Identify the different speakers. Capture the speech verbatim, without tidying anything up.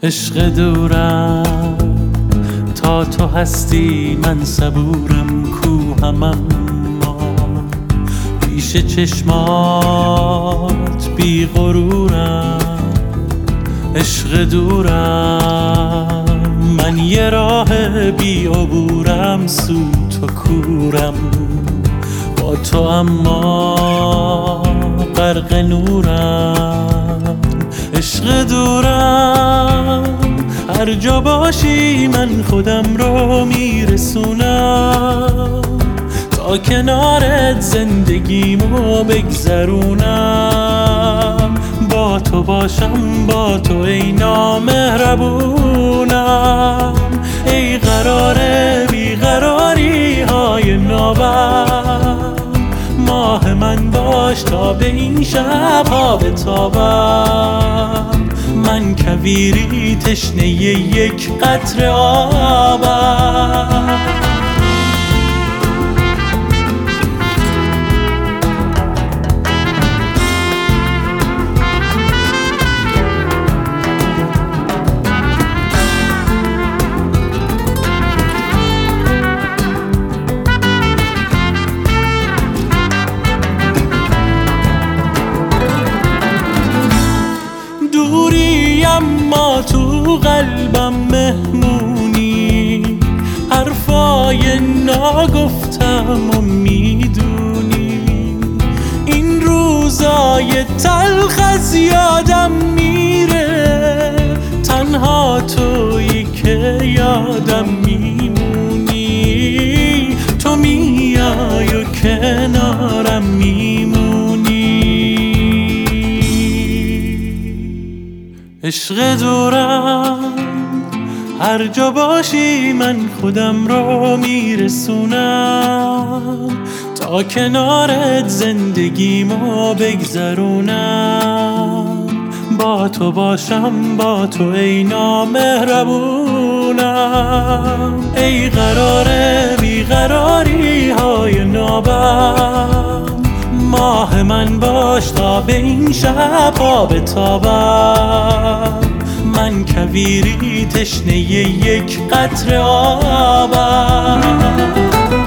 Speaker 1: عشق دورم تا تو هستی من صبورم کوهم، اما پیش چشمات بی غرورم. عشق دورم من یه راه بی عبورم، سو تو کورم با تو اما غرق نورم. عشق دورم هر جا باشی من خودم رو میرسونم، تا کنارت زندگیمو بگذرونم. با تو باشم با تو ای نامهربونم، ای قرار بیقراری های نابم. ماه من باش تا به این شب ها بتابم، من کویری تشنه یک قطره آبم. دوری اما تو قلبم مهمونی، حرفای ناگفتم و میدونی. این روزای تلخ از یادم میره، تنها تویی که یادم میمونی. تو میای و کنارم میمونی. عشق دورم هر جا باشی من خودم رو میرسونم، تا کنارت زندگیمو بگذرونم. با تو باشم با تو ای نامهربونم، ای قرار بیقراری های نابم. ماه من باش تا به این شب ها بتابم، من کویری تشنه یک قطره آبم.